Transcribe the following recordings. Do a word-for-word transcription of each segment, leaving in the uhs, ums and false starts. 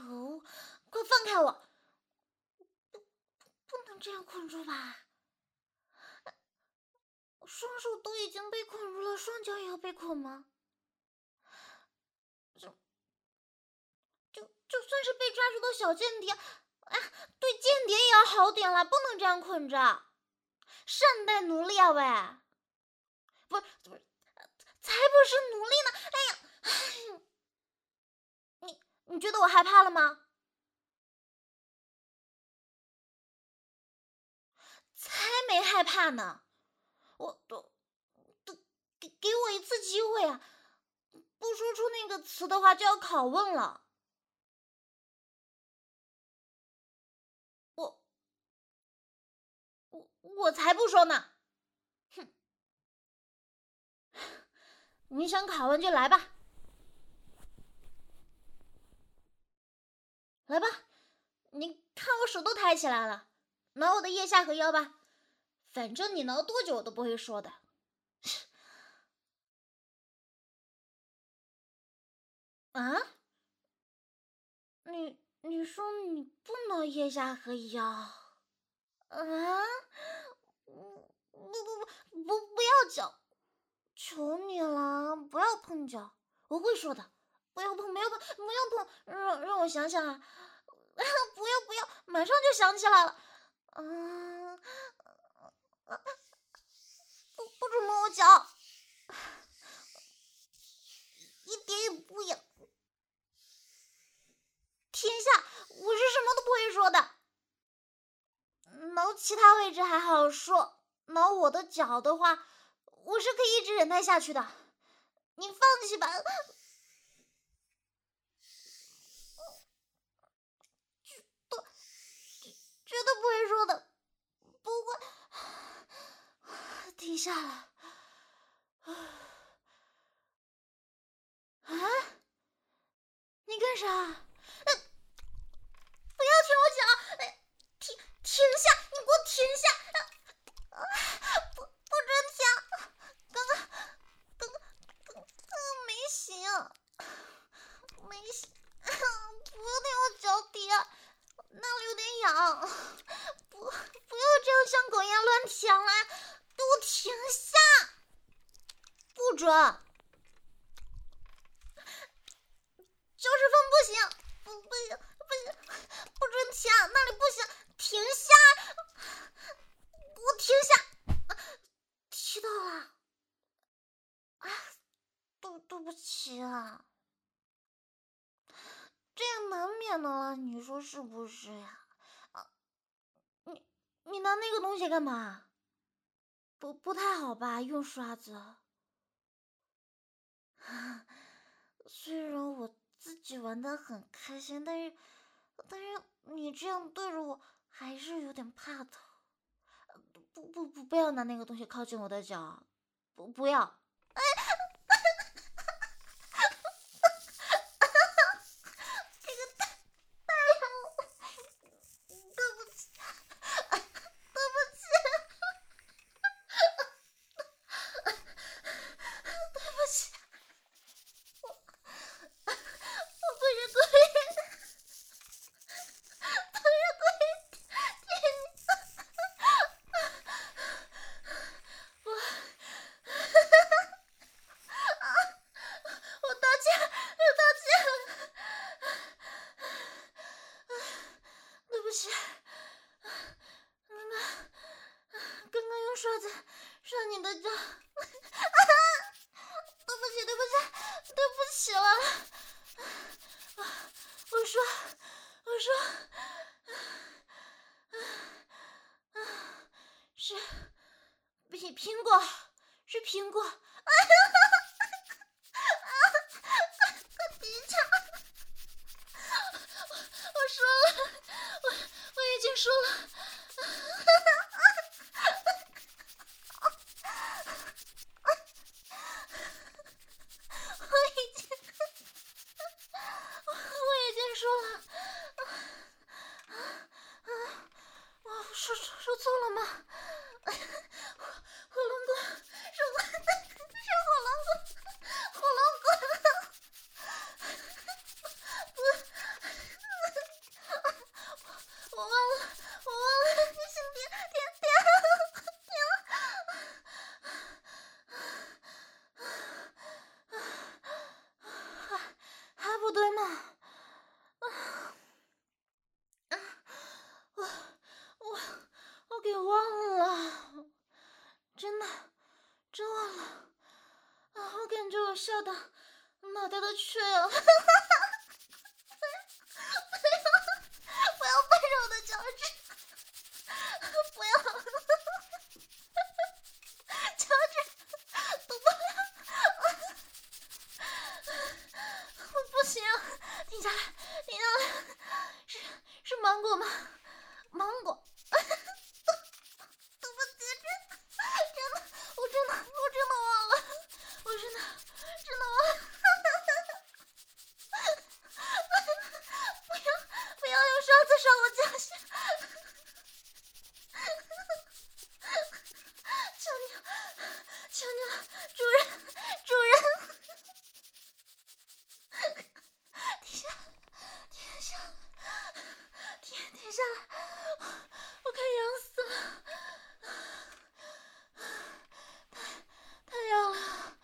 恶，快放开我！不，不能这样捆住吧？双手都已经被捆住了，双脚也要被捆吗？就就就算是被抓住的小间谍，哎，对间谍也要好点啦，不能这样捆着。善待奴隶啊喂！不是不是，才不是奴隶呢！哎呀，你你觉得我害怕了吗？才没害怕呢！我都都给给我一次机会啊！不说出那个词的话就要拷问了。我我我才不说呢！哼，你想拷问就来吧，来吧！你看我手都抬起来了，挠我的腋下和腰吧，反正你挠多久我都不会说的。啊？你你说你不挠腋下和腰？啊？不不不不不要脚！求你了，不要碰脚！我会说的，不要碰，不要碰，不要碰！让让我想想啊！不要不要，马上就想起来了。嗯，不不准摸我脚，一点也不痒。天下，我是什么都不会说的。挠其他位置还好说，挠我的脚的话，我是可以一直忍耐下去的。你放弃吧。绝对不会说的，不会。停下来。啊？你干啥？不要舔我脚！停停下！你给我停下！不不准舔！刚刚刚刚刚刚没醒，没醒！不要舔我脚底，那里有点痒。不不要这样像狗一样乱舔啦！给我停下！不准！就是风不行，不不行不行，不准舔，那里不行，停下！给我停下！踢到了，啊，对对不起啊，这样难免的了，你说是不是呀？啊，你你拿那个东西干嘛？不不太好吧，用刷子。虽然我自己玩得很开心，但是但是你这样对着我，还是有点怕疼。不不不，不要拿那个东西靠近我的脚，不不要。哎，这个太太疼，对不起，对不起，对不起，我我不是故意的，不是故意舔你，我我道歉，我道歉，对不起，刚刚刚刚用刷子刷你的脚，对不起，对不起，对不起了。我说，我说，是苹苹果，是苹果。哎呀，快停下！我说了，我我已经说了。说说错了吗？火龙果是我是火龙果，火龙果不真完了啊！我感觉我笑的脑袋都缺了。不要掰着我的脚趾，不要，脚趾动不了，我不行，停下来，停下来，是是芒果吗？芒果，对不起，真的，我真的，我真的忘了，我真的，真的忘了。不要不要用刷子刷我脚下，求你了，求你了，主人，主人，停下，停下，停停下来，我快痒死了，太太痒了，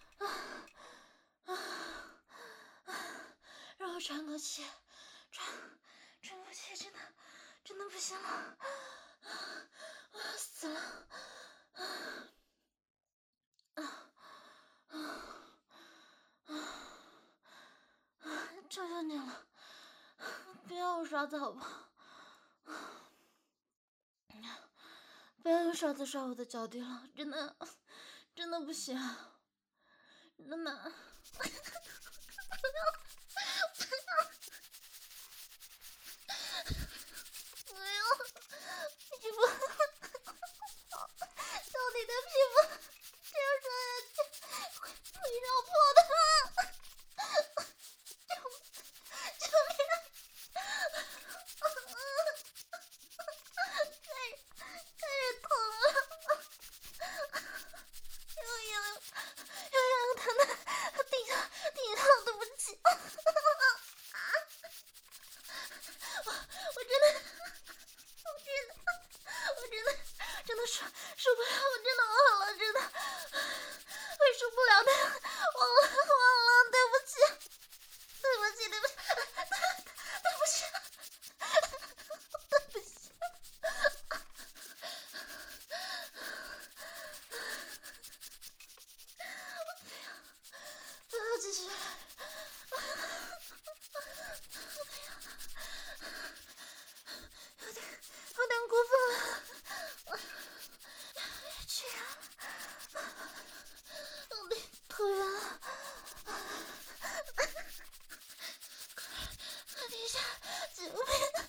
让我喘口气。喘喘口气，真的真的不行了，我要死了！啊啊啊啊！求求你了，不要用刷子好不好？不要用刷子刷我的脚底了，真的真的不行，真的。不要，皮肤，到底的皮肤，这样刷下去会会绕破的。救救命！开始开始疼了，又痒又痒又疼的，顶上顶上，对不起。我我真的。我真的，我真的，真的受受不了，我真的忘了，真的，会受不了的，忘了，忘了，对不起，对不起，对不起，对不起，对不起，不要继续，有点有点过分了，去啊！我的头晕了，快停下，救命！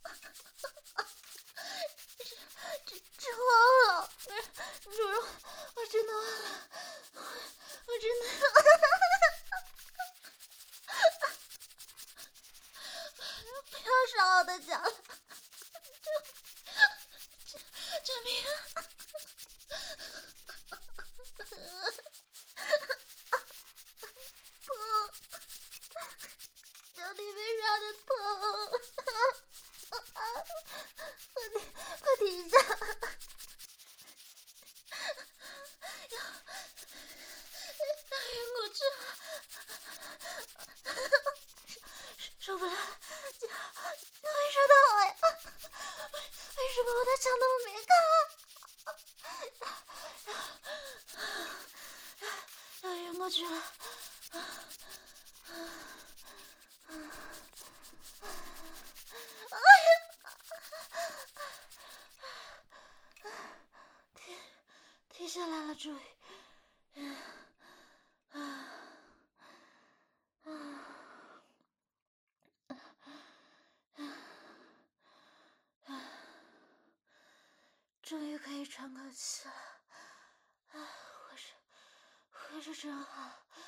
这这这忘了，主人，我真的忘了，我我真的，不要刷我的脚了。救命！疼，脚底被刷的疼，快停，快停下！要要晕过去了，受不了，脚脚为啥疼了呀？为什么我的脚那么敏感？要晕过去了！哎呀！停停下来了，终于。终于可以喘口气了，哎，活着，活着真好。